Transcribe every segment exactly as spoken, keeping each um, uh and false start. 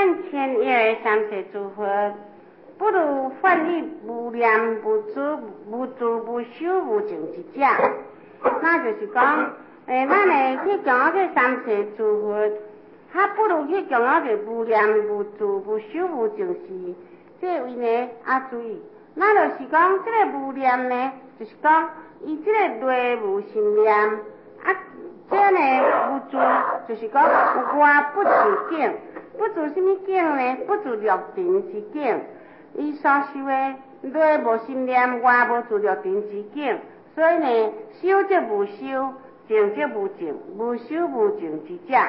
咱千叶的三世诸佛，不如犯于无念、无知、无助、无修、无证之者。那就是讲，诶，咱的去讲啊这三世诸佛，还不如去讲啊这无念、无助、无修、无证是。这位呢，啊注意，那就是讲这个无念呢，就是讲伊这个内无心念，啊，这呢无助，就是讲外不自境，不自什么境呢？不自六定之境。伊所修的内无心念，外无自六定之境，所以呢，修则无修，证则无证，无修无证之者。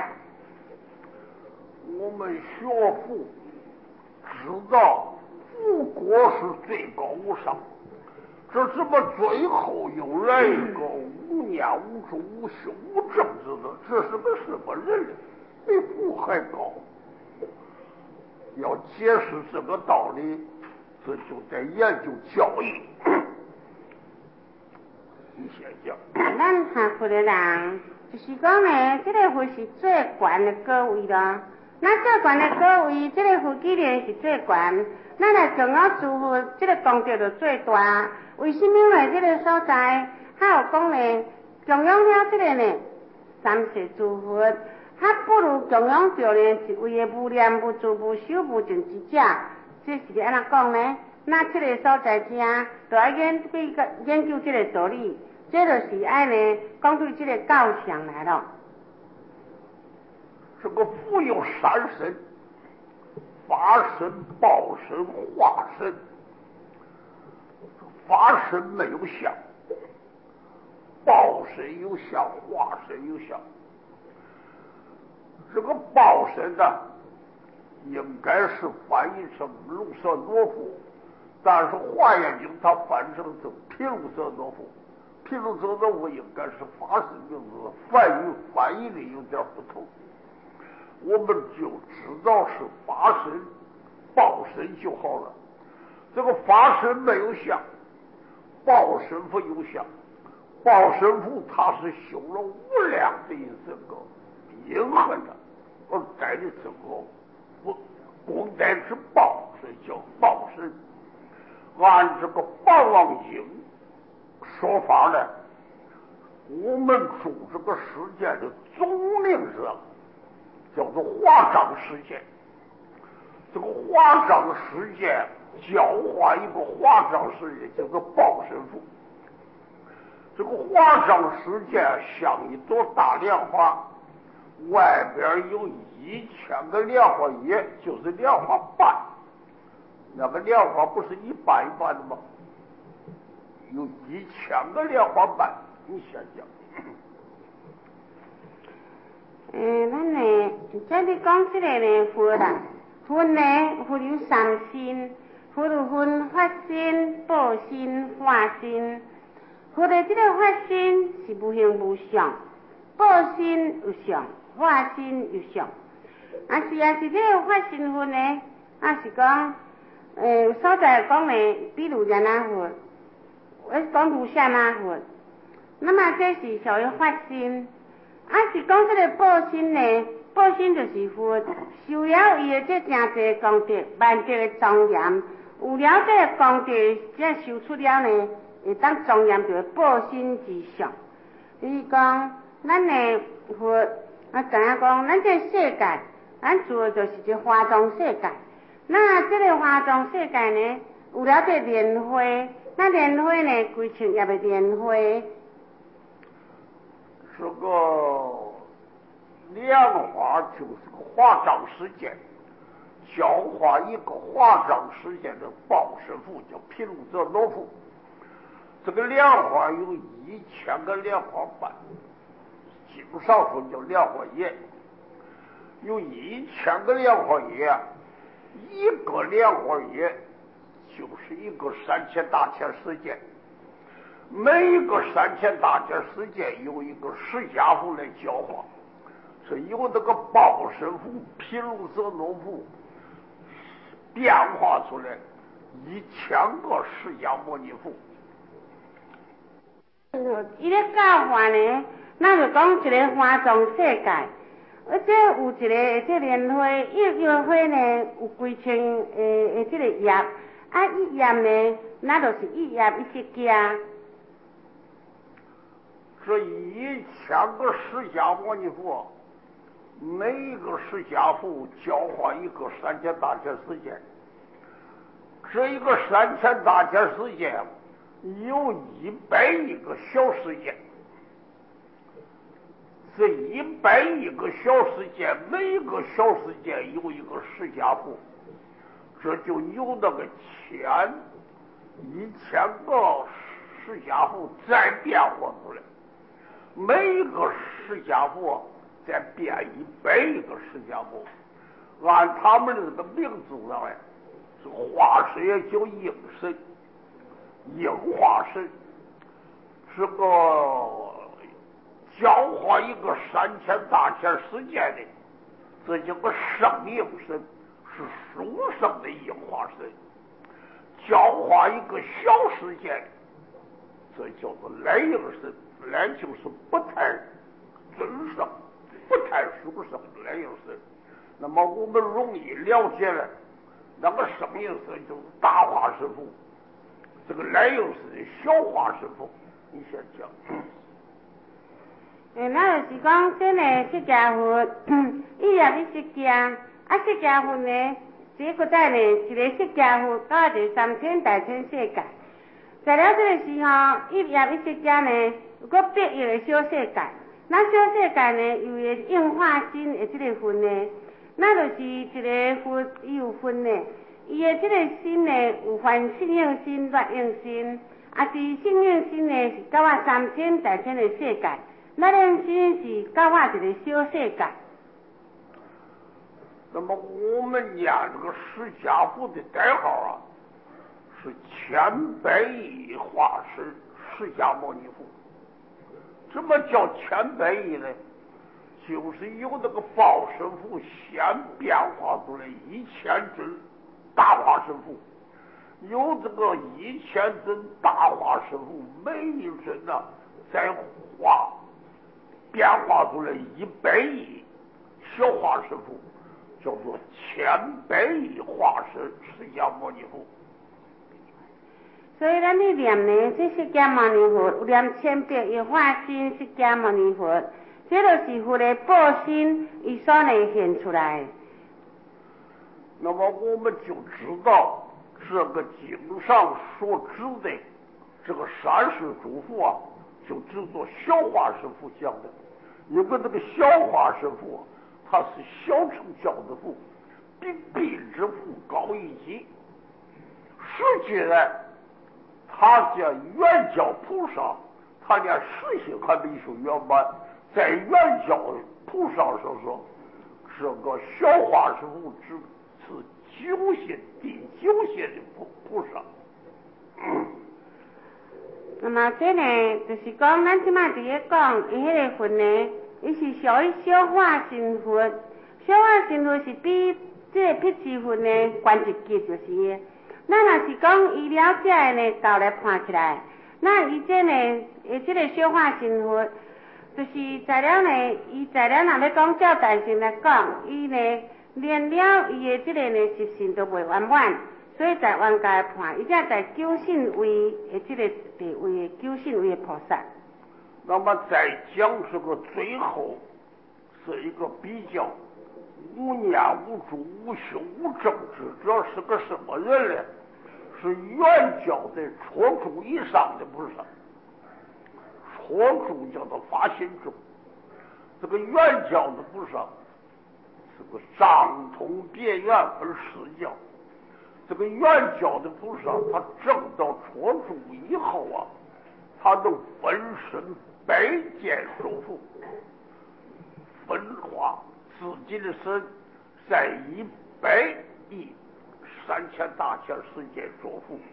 我们学佛知道佛果是最高无上，这怎么最后又来一个无念无助无修无证之的？这是个什么人？比佛还高。要解释这个道理，这就得研究教义。你先讲。 咱学佛的人，就是讲呢，这个佛是最悬的果位咯。那最悬的果位，这个佛既然是最悬，咱来供养诸佛，这个功德就最大。为什么呢？这个所在还有讲呢，供养了这个呢，三世诸佛，还不如供养着呢一位的无念无助无修无证之者。这是安怎讲呢？那这个所在正，就要研对个研究这个道理，这就是爱呢讲对这个教相来了。 这个佛有三身：法身、报身、化身。法身没有相，报身有相，化身有相。这个报身呢，应该是翻译成卢舍罗夫，但是华严经它翻成成毗卢舍罗夫。毗卢舍罗夫应该是法身名字，翻译翻译的有点不同。我们就知道是法身、报身就好了。这个法身没有相，报身佛有相。报身佛他是修了无量的这个因恨的，而带的这个不功德之报，所以叫报身。按这个《法王经》说法呢，我们住这个世界的总领者叫做华章世界。这个华章世界教化一个华章世界，叫做报身佛。这个华章世界像一朵大莲花，外边有一千个莲花叶，就是莲花瓣。那个莲花不是一瓣一瓣的吗？有一千个莲花瓣，你先讲。 嗯，咱呢，这里讲这个呢，佛啦，佛呢，佛有三身，佛有分法身、报身、化身。佛的这个法身是无形无相，报身有相，化身有相。啊是啊是这个法身佛呢，啊是讲，呃，所在讲呢，比如人啊佛，我是讲如下那佛，那么这是属于法身。啊是讲这个报身呢，报身就是佛修了伊的这真济功德，万德的庄严，有了这个功德，这修出了呢。会当庄严着报身之相，就是讲，咱的佛啊，知影讲，咱这世界，咱住的就是这华藏世界。那这个华藏世界呢，有了这莲花，那莲花呢，规称也袂莲花。 这个莲花就是个华藏世界，教化一个华藏世界的报身佛，叫毗卢遮罗佛。这个莲花有一千个莲花瓣，经上说叫莲花叶，有一千个莲花叶，一个莲花叶就是一个三千大千世界，每一个三千大千世界有一个释迦佛来教化，是由这个报身佛、毗卢遮罗佛变化出来一千个释迦牟尼佛。 伊咧教化呢，咱就讲一个华藏世界， 而且有一个这莲花，一叶花呢有几千诶诶这个叶，啊一叶呢，那就是一叶一些家。 这一千个释迦牟尼佛，每一个释迦佛交换一个三千大千世界。这一个三千大千世界有一百亿个小世界。这一百亿个小世界，每一个小世界有一个释迦佛，这就有那个千一千个释迦佛再变化出来，每一个释迦佛再变一百亿个释迦佛，按他们的这个名字上来，这个化身也叫应神，应化身，这个教化一个三千大千世界的，这叫个圣应神，是殊胜的应化身；教化一个小世界的，这叫做来应神，来就是不太尊胜、不太殊胜的来应神。那么我们容易了解了，那个圣应神就是大化身佛，这个来应神的小化身佛，你先讲。 诶，那就是讲这个释迦佛，伊也是释迦，啊释迦佛呢，这个在呢，一个释迦佛到一个三千大千世界。在了这个时候，伊也是释迦呢，有个别一个小世界。那小世界呢，有个应化身的这个分呢，那就是一个佛伊有分呢，伊的这个身呢，有分性应身、劣应身，啊是性应身呢是到啊三千大千的世界。那人心是搞我一个小世界。 那么我们念这个释迦佛的代号啊，是千百亿化身释迦牟尼佛。什么叫千百亿呢？就是由那个报身佛先变化出来一千尊大化身佛，由这个一千尊大化身佛，每一尊呢再化。变化出来一百亿小化身佛，叫做千百亿化身释迦牟尼佛。 所以咱去念呢，这释迦牟尼佛有念千百亿化身释迦牟尼佛，这就是佛的报身，伊所能现出来。 那么我们就知道这个经上所指的这个三世诸佛啊，就只做小化身佛讲的。因为这个小化身佛，它是小乘教的佛，比必之佛高一级。实际呢，他叫原教菩萨，他连实性还没修圆满，在原教菩萨上说，这个小化身佛只是九线第九线的菩菩萨。嗯那么这呢，就是讲咱即马伫咧讲，伊迄个分呢，伊是属于小化身佛，小化身佛是比这个辟支佛呢悬一级就是。咱若是讲伊了解的呢，倒来看起来，那伊这呢，伊这个小化身佛，就是在了呢，伊在了若要讲照大乘来讲，伊呢连了伊的这个呢习性都未圆满。所以在冤家判，伊才在九信位的这个地位的九信位的菩萨。 那么再讲这个最后是一个比较无念无主无修无正之者是个什么人呢？是原教的初住以上的菩萨。初住叫做发心住，这个原教的菩萨是个上通别圆分实教。这个原教的菩萨，他证到初住以后啊，他能分身百件诸佛，分化自己的身在一百亿三千大千世界诸佛。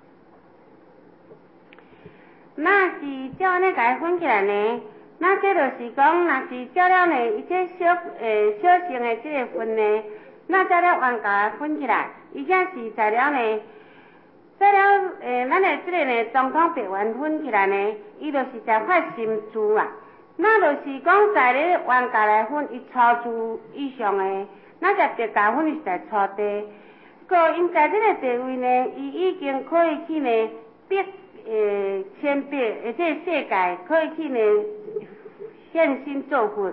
那是照安尼甲伊分起来呢？那这就是讲，若是照了呢，伊这小诶小乘的这个分呢，那照了冤家分起来。伊才是在了呢，在了诶，咱的这个呢，总统白圆分起来呢，伊就是在发心珠啊。 那就是讲在咧原价来分，伊初住以上的，那才特价分是在初地。个因在这个地位呢，伊已经可以去呢别诶千别，而且世界可以去呢现身做佛。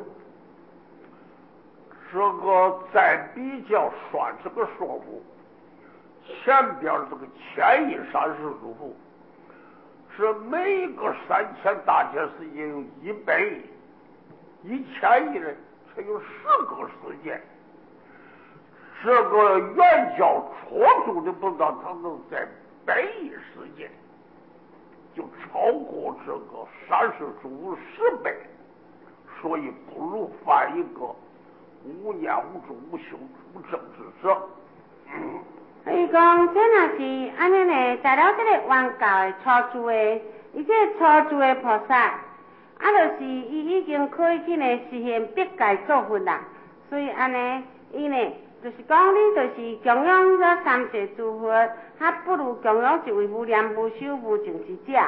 这个再比较算这个说法，前边这个千亿三世诸佛，是每一个三千大千世界有一百亿，一千亿人才有十个世界。这个原教初住的不到，他能在百亿世界，就超过这个三世诸佛十倍，所以不如犯一个无念无住无修无正之者。 所以讲，这若是安尼呢，在了这个原教的初住的，伊这初住的菩萨，啊，就是伊已经可以去呢实现别界做佛啦。所以安尼，伊呢，就是讲你就是供养这三世诸佛，还不如供养一位无念无修无正之者。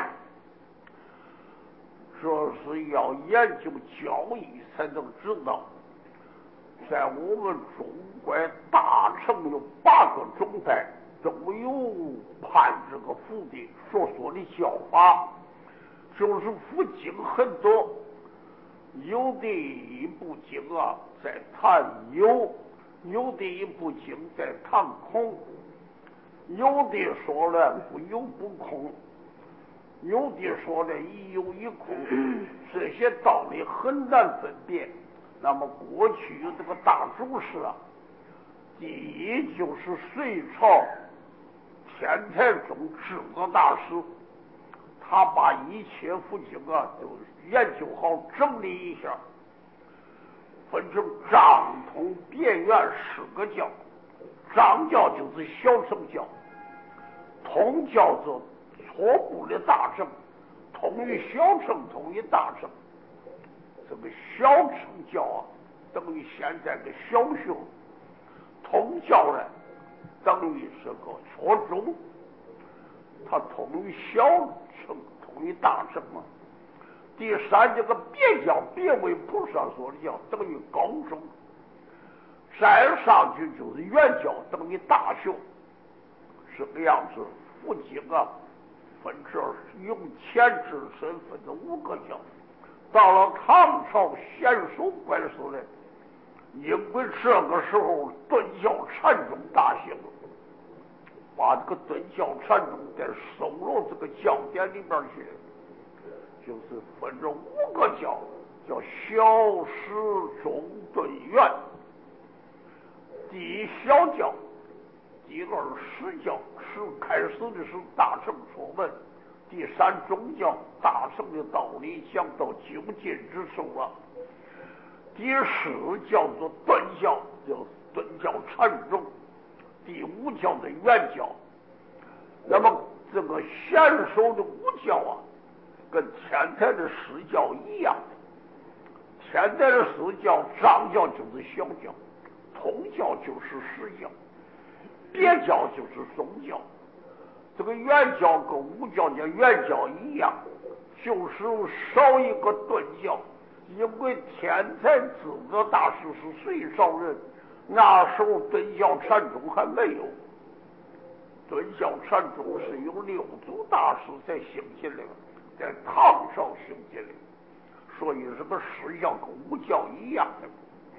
这是要研究教义才能知道。在我们中国大乘有八个宗派，都有判这个佛的所说的教法，就是佛经很多，有的一部经啊在谈有，有的一部经在谈空，有的说了不有不空，有的说了一有一空，这些道理很难分辨。那么过去有这个大祖师啊，第一就是隋朝天台宗智哥大师，他把一切佛经啊都研究好整理一下，分成藏通别圆四个教。藏教就是小乘教，通叫做初步的大乘，通于小乘，通于大乘。这个小乘教啊，等于现在的小学；通教呢，等于是个初中。它通于小乘，通于大乘嘛。第三，这个别教，别为菩萨所教，等于高中。再上去就是原教，等于大学。这个样子，佛经啊，分这用前置身分的五个教。到了唐朝显首怪时呢，因为这个时候顿教禅宗大兴，把这个顿教禅宗再收入这个教典里边去，就是分着五个教，叫小始中顿圆。第一小教，第二始教，始开始的是大乘说文。第三宗教，大乘的道理讲到究竟之处了。第四叫做顿教，叫顿教禅宗。第五叫做圆教。那么这个显首的五教啊，跟天台的四教一样。天台的四教，藏教就是小教，通教就是实教，别教就是宗教。这个原教跟五教叫原教一样，就是少一个顿教，因为天台智哥大师是隋朝人，那时候顿教禅宗还没有，顿教禅宗是由六祖大师才兴起来的，在唐朝兴起来的，所以这个释教跟五教一样的。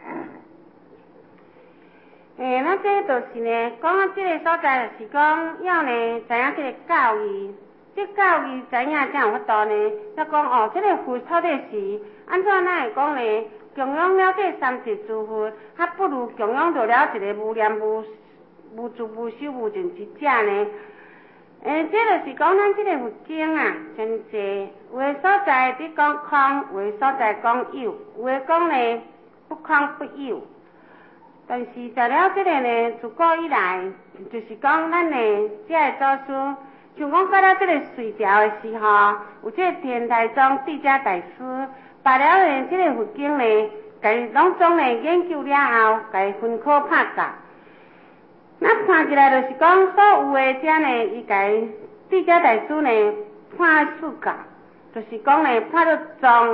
诶，咱这就是呢，讲啊，这个所在就是讲要呢，知影这个教义，这教义知影才有法度呢。要讲哦，这个佛到底是安怎咱会讲呢？供养了这三世诸佛，还不如供养到了一个无念无无住无修无正之者呢？诶，这就是讲咱这个佛经啊，真济有的所在伫讲空，有的所在讲有，有的讲呢不空不有。但是在了这个呢，自古以来，就是讲咱呢，这个祖师，像讲到了这个隋朝的时候，有这个天台宗智者大师，把了呢这个佛经呢，甲伊拢总呢研究了后，甲伊分科拍教。那看起来就是讲，所有的这呢，伊甲伊智者大师呢判四教，就是讲呢判到宗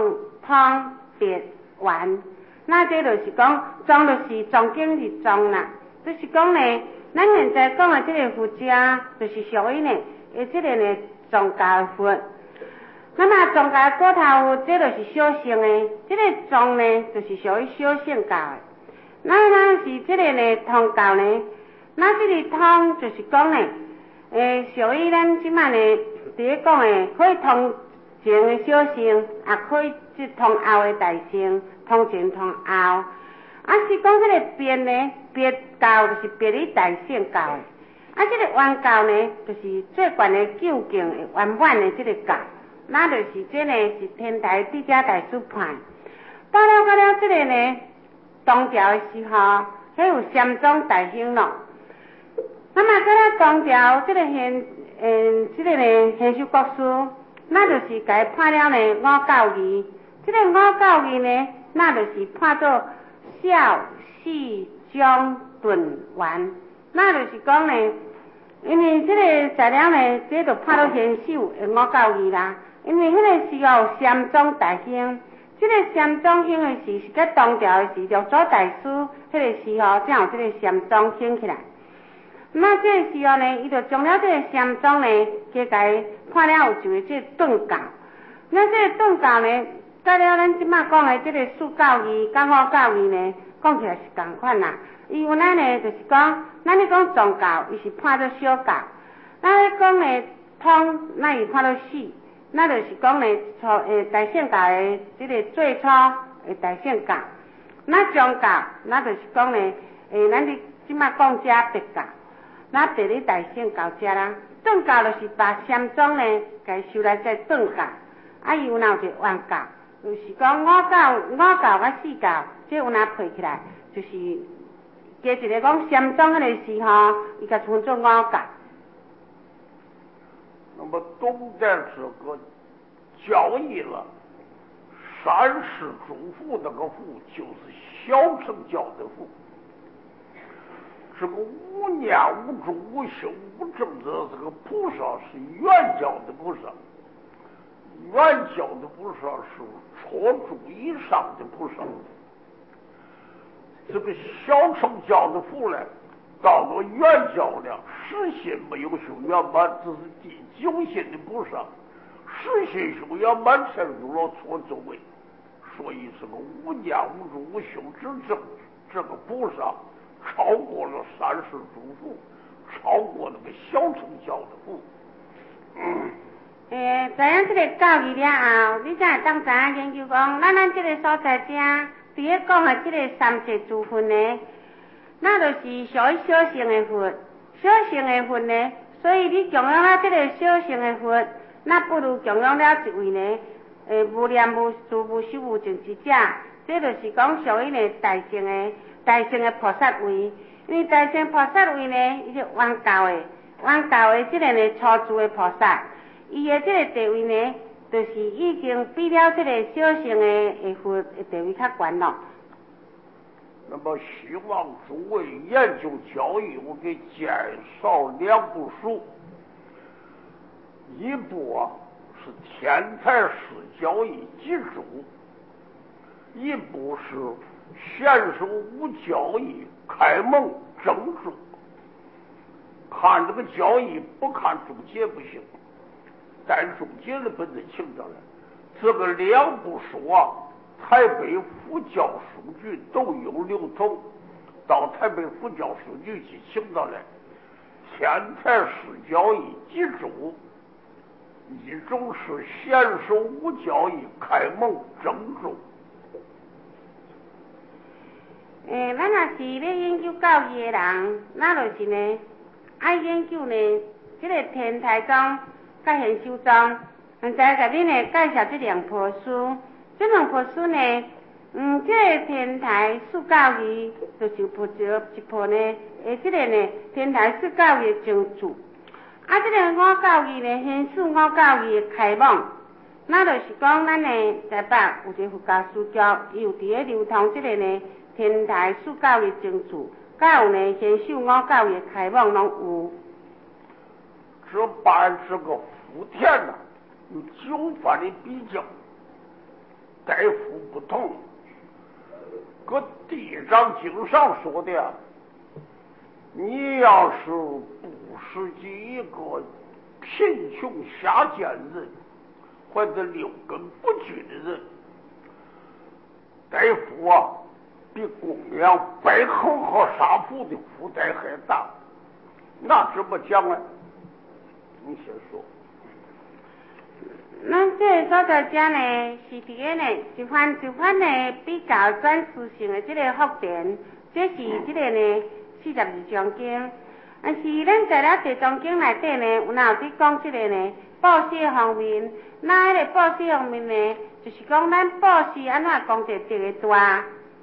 通别圆。那这就是讲，宗就是宗经是宗啦，就是讲呢，咱现在讲的这个佛家，就是属于呢，诶，这个呢宗教的佛。那么宗教过头，这就是小乘的，这个宗呢，就是属于小乘教的。那咱是这个呢通教呢，那这个通就是讲呢，诶，属于咱即摆呢，伫咧讲的，可以通前的小乘，也可以即通后的大乘。通前通后，啊是讲这个别呢，别教就是别于大乘教的，啊这个圆教呢，就是最悬的究竟的圆满的这个教，那就是这呢是天台智者大师派。到了到了这个呢，唐朝的时候，迄有禅宗大兴咯。那么到了唐朝，这个现嗯这个呢现修国师，那就是甲伊判了呢五教义，这个五教义呢。那就是判做孝四忠顿圆，那就是讲呢，因为这个材料呢，这就判到贤秀的五教义啦。因为迄个时候禅宗大兴，这个禅宗因为是是在唐朝的时，六祖大师迄个时候才有这个禅宗兴起来。那这个时候呢，伊就将了这个禅宗呢，加甲伊判了有一个这个顿教。那这个顿教呢？到了咱即摆讲的这个四教义、甲五教义呢，讲起来是同款啦。伊有咱呢，就是讲，咱咧讲宗教，伊是判做小教；咱咧讲呢通，那伊判做四，那就是讲呢，初诶大乘教的这个最初诶大乘教。那宗教，那就是讲呢，诶，咱咧即摆讲遮别教，那第咧大乘教遮啦。顿教就是把禅宗呢，甲伊收来在顿教，啊，伊有哪有一个圆教。就是讲五教、五教甲四教，这有哪配起来，就是加一个讲禅宗迄个时候，伊甲分做五教。 那么东代这个教义了，三世诸父那个父就是小乘教的父，这个无念无住无修无正的这个菩萨是原教的菩萨。原教的菩萨是初住以上的菩萨，这个小乘教的父呢，到了原教了，实心没有修圆满，这是第九心的菩萨，实心修圆满才入了初座位，所以这个无念无住无修之正，这个菩萨超过了三世诸父，超过那个小乘教的父。嗯诶，知影这个教义了后，你才会当知影研究讲，咱咱这个所在遮，伫咧讲的这个三界诸佛呢，那就是属于小乘的佛，小乘的佛呢，所以你供养了这个小乘的佛，那不如供养了一位呢，诶，无念无住无修无证之者，这就是讲属于呢大乘的大乘的菩萨位，因为大乘菩萨位呢，伊是圆教的，圆教的这个呢初住的菩萨。伊的这个地位呢，就是已经比了这个小乘的的佛的地位较悬咯。 那么希望诸位研究教义，我给介绍两部书，一部啊是天台式教义集注，一部是贤首无教义开蒙正注。看这个教义不看注解不行。但注解的本子请到了，这个两部书啊，台北府教书局都有流通，到台北府教书局去请到了。天台式教义集注，一种是贤首无教义开蒙正注。 诶，咱若是咧研究教义的人，那就是呢，爱研究呢，这个天台宗。甲贤修宗，现在甲恁呢介绍这两部书，这两部书呢，嗯，这个天台四教义就是部着一部呢，诶，这个呢天台四教义正注，啊，这个五教义呢，贤四五教义开蒙，那就是讲咱呢台北有一个佛教书局，伊有伫咧流通这个呢天台四教义正注，甲有呢贤四五教义开蒙拢有。 这把这个福田呐、啊，有九番的比较， 大夫不同，搁地藏经上说的，你要是不是及一个贫穷下贱人，或者六根不具的人，大夫啊，比供养百恒和杀父的负担还大。那怎么讲呢？你先说。 咱这个所在者呢，是伫个呢一番一番呢比较转述性的这个福典，这是这个呢四十二章经。但是咱在了地藏经内底呢，有哪有伫讲这个呢布施方面？那迄个布施方面呢，就是讲咱布施安怎功德这个大。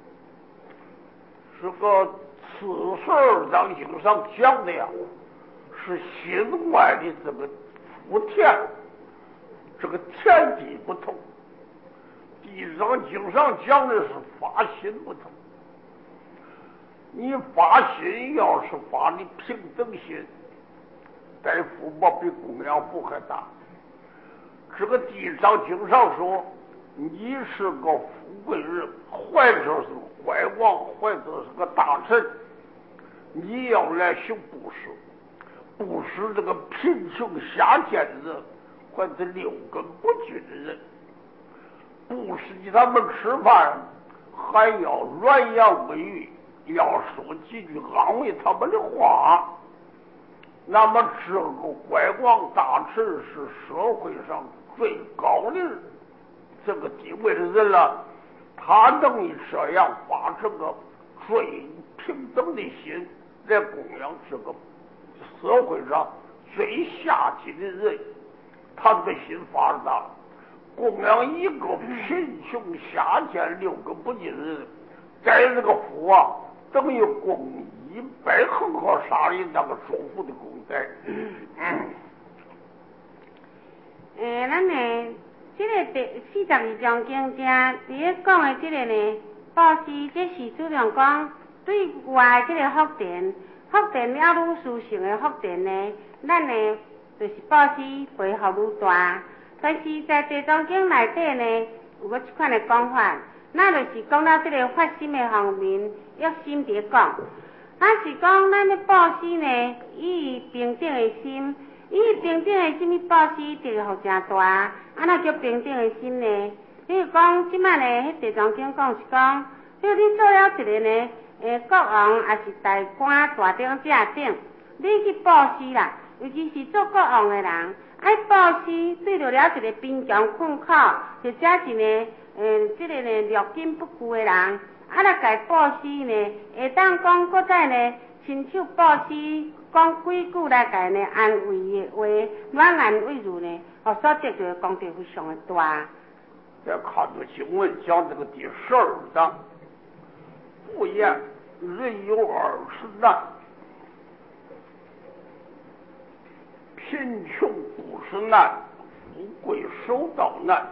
这个此事儿让经上讲的呀，是心外的这个福田。这个田地不同，地藏经上讲的是发心不同。你发心要是发的平等心，大福报比供养福还大。这个地藏经上说，你是个富贵人，或者是坏王，或者是个大臣，你要来行布施，布施这个贫穷下贱人。或者六根不具的人，不是给他们吃饭，还要软言微语，要说几句安慰他们的话。那么这个坏王大臣是社会上最高的这个地位的人了，他能以这样发这个最平等的心来供养这个社会上最下级的人。他的心发大，供养一个贫穷下贱六个不敬的人，在这个福啊，等于供一百恒河沙的那个祝福的功德。嗯， 诶，咱呢，这个第四十二章经中，伫咧讲的这个呢，布施，这是主要讲对外这个福田，福田了愈殊胜的福田呢，咱呢。就是布施背后愈大，但是在地藏经内底呢，有个一款的讲法，那就是讲到这个发心的方面，要心伫讲，那是讲咱的布施呢，以平等的心，以平等的心去布施，这个福真大，啊那叫平等的心呢？比如讲，即摆呢，迄地藏经讲是讲，比如你做了一个呢，诶，国王也是大官大顶者顶，你去布施啦。尤其是做国王的人，爱布施对着了一个贫穷困苦，或者是呢，呃，这个呢六根不具的人，啊来甲布施呢，会当讲搁再呢，亲手布施，讲几句来甲呢安慰的话，暖安慰住呢，哦，所得到的功德非常的大。 再看着经文讲这个第十二章，不言人有二十难。贫穷不是难，富贵守道难。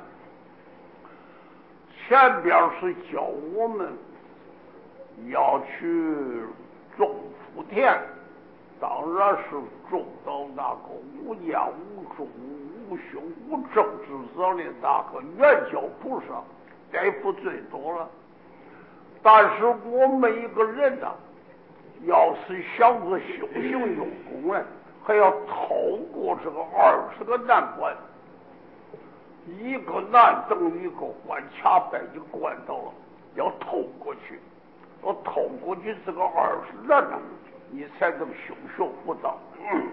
前边是教我们要去种福田，当然是种到那个无言无助、无凶无正之者的那个原教菩萨，大夫最多了。但是我们一个人呢、啊，要是想着修行用功呢，还要透过这个二十个难关，一个难等于一个关卡把你关到了，要透过去，要透过去这个二十难呢，你才能修学佛道。嗯，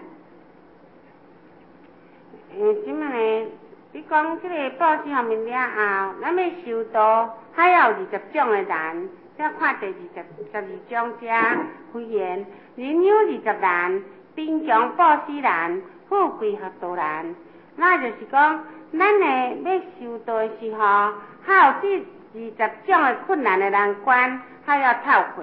嗯，即卖呢，你讲这个布施方面了后，咱要修道，还要有二十种的难。再看第二十十二章者回言，人有二十难。贫穷布施难，富贵学道难。那就是讲，咱呢要修道的时候，还有这二十种的困难的难关，还要透过。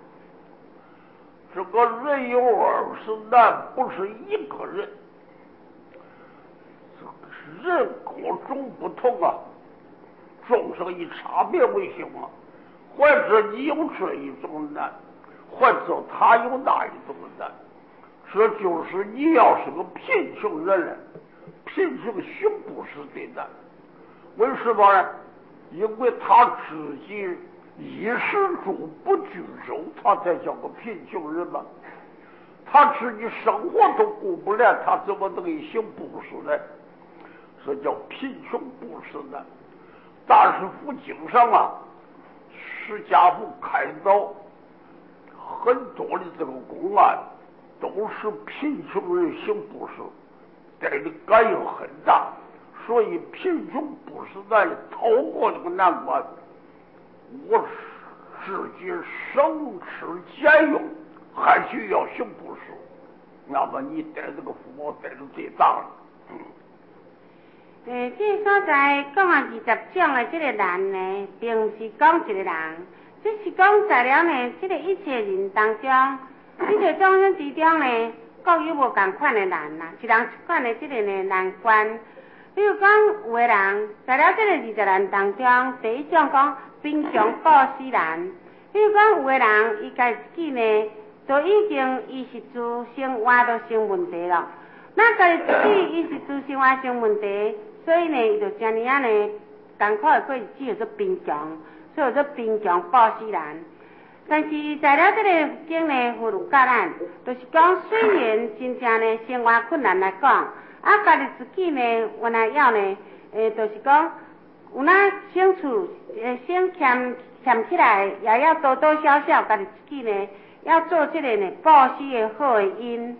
这个人有二十难，不是一个人，人各种不同啊，众生以差别为行啊。或者你有这一种难，或者他有那一种难。这就是你要是个贫穷人，贫穷行不是的难。为什么呢？ 因为他自己衣食住不居手，他才叫个贫穷人嘛。他自己生活都顾不了，他怎么能行布施呢？这叫贫穷布施呢。但是佛经上啊，释迦佛开导很多的这个公案，都是贫穷人行布施，带的感应很大。所以贫穷布施难逃过这个难关，我自己省吃俭用，还需要行布施，那么你带这个福报带的最大了。 诶，这所在讲啊二十种的这个人呢，并不是讲一个人，只是讲在了呢，这个一切人当中，这个众生之中呢，各有无同款的难呐，一人一款的这个呢难关。比如讲，有的人在了这个二十人当中，第一种讲贫穷布施人。比如讲，有的人伊家自己呢，都已经衣食住生活都成问题了，那家自己衣食住生活成问题。所以呢，伊就这样呢，艰苦的过日子叫做贫穷，所以叫做贫穷布施人。但是在了这个经呢，佛有教咱，就是讲虽然真正呢生活困难来讲，啊，家己自己呢，原来要呢，诶，就是讲有那省处，诶，省欠欠起来，也要多多少少家己自己呢，要做这个呢布施的好的因。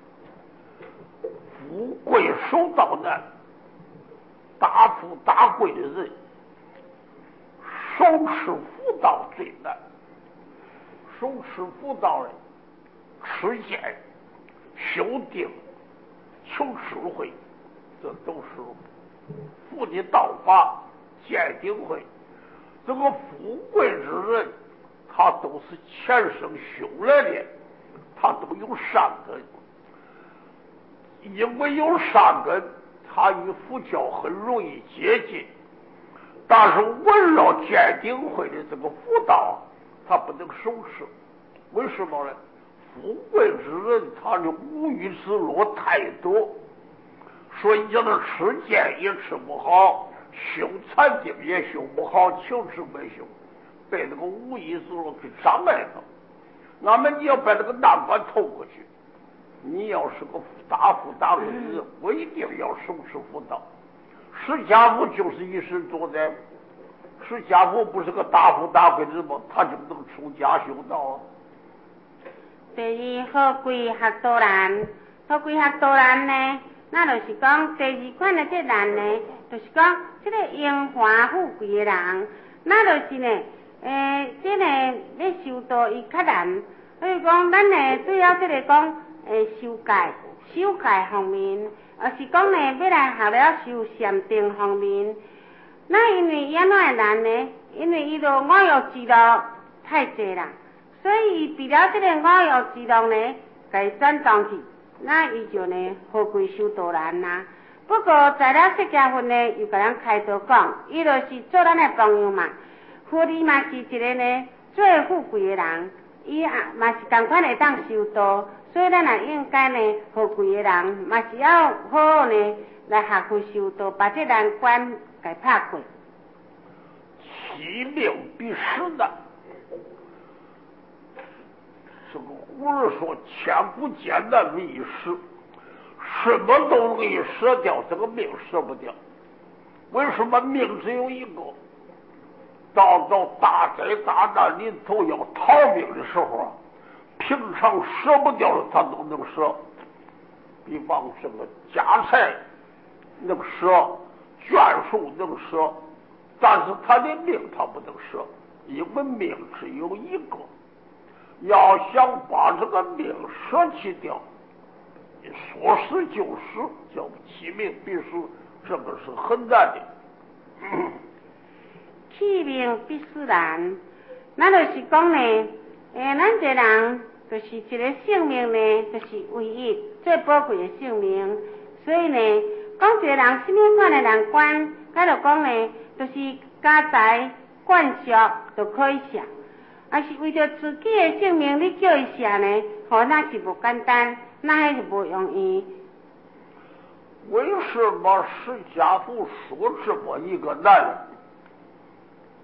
富贵守道难。大富大贵的人，手持福道最难。手持福道呢，持戒、修定、求智慧，这都是福的道法。戒定慧，这个富贵之人，他都是前生修来的，他都有善根。因为有善根，他与佛教很容易接近，但是围绕戒定慧的这个佛道，他不能守持。为什么呢？富贵之人，他的无欲之乐太多，所以叫他吃戒也吃不好，修禅定也修不好，求智没修，被这个无欲之乐给障碍了。那么你要把这个难关透过去，你要是个大富大贵的人，我一定要手持佛道。释迦佛就是一生多灾，释迦佛不是个大富大贵的人吗？他就能出家修道啊。 第二，好贵学道人，好贵学道人呢，那就是讲第二款的这人呢，就是讲这个荣华富贵的人，那就是呢，诶，这个要修道伊较难。所以讲，咱呢对了这个讲。诶，修戒、修戒方面，而是讲呢，要来学了修禅定方面。那因为伊安怎会难呢？因为伊着五欲之乐太济啦，所以伊除了这个五欲之乐呢，给转动去，那伊就呢，何贵修道难啦。不过在了释迦佛呢，又甲咱开导讲，伊就是做咱的朋友嘛。佛伊嘛是一个呢，最富贵的人，伊啊嘛是同款会当修道。所以咱也应该呢，富贵的人嘛是要好好呢来学佛修道，把这难关给拍过。 其命必失难，这个古人说千古艰难为一时，什么都容易舍掉，这个命舍不掉。为什么命只有一个？到到大灾大难临头要逃命的时候啊，平常舍不掉的他都能舍，比方这个家财能舍，眷属能舍，但是他的命他不能舍，因为命只有一个，要想把这个命舍弃掉，说死就死，叫弃命必死，这个是很难的。 弃命必死难，那就是讲呢，诶，咱这人就是一个性命呢，就是唯一最宝贵的性命。所以呢，讲一个人什么款的难关，咱就讲呢，就是家财冠束都可以舍，啊是为着自己的性命，你叫伊舍呢，好那是不简单，那还是不容易。 为什么释迦佛说这么一个难？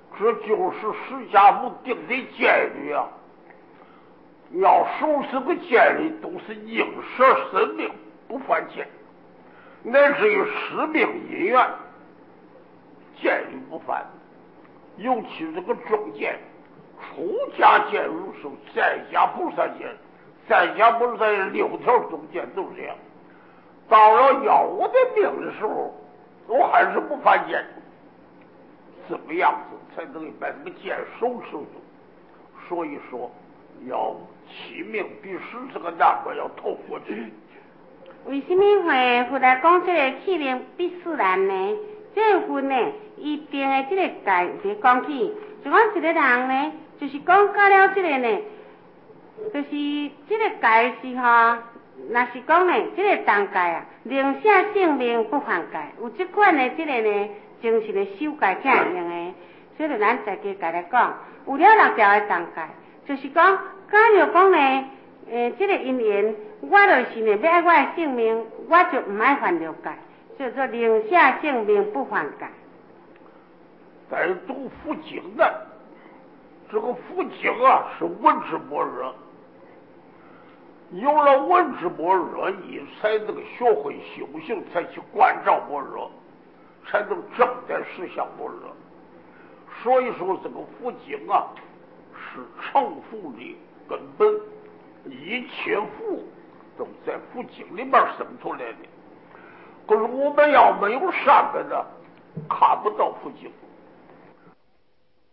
这就是释迦牟定的戒律啊！要受这个戒律，都是应舍生命，不犯戒，乃至于使命因缘，戒律不犯。尤其这个中戒，出家戒如是，在家不犯戒，在家不是在六条中戒都是这样。到了要我的命的时候，我还是不犯戒。怎么样子才能把这个剑手持住？所以说，要起命必使这个难关要透过去。 为什么会后来讲这个起命必使难呢？这个分呢，一定的这个界就讲起，就讲一个人呢，就是讲到了这个呢，就是这个界是哈，若是讲呢，这个当界啊，宁舍性命不犯界，有这款的这个呢。精神的修戒这样的，所以咱再加家来讲，有了六条的当界，就是讲，假如讲呢，诶、呃，这个因缘，我就是呢要爱我的性命，我就唔爱犯六戒，叫做宁舍性命不犯戒。 在读佛经的，这个佛经啊是闻之般若，有了闻之般若，你才能学会修行，才去关照般若。才能正在实相般若。所以说这个佛经啊是成佛的根本，一切佛都在佛经里面生出来的。可是我们要没有善根呢，看不到佛经。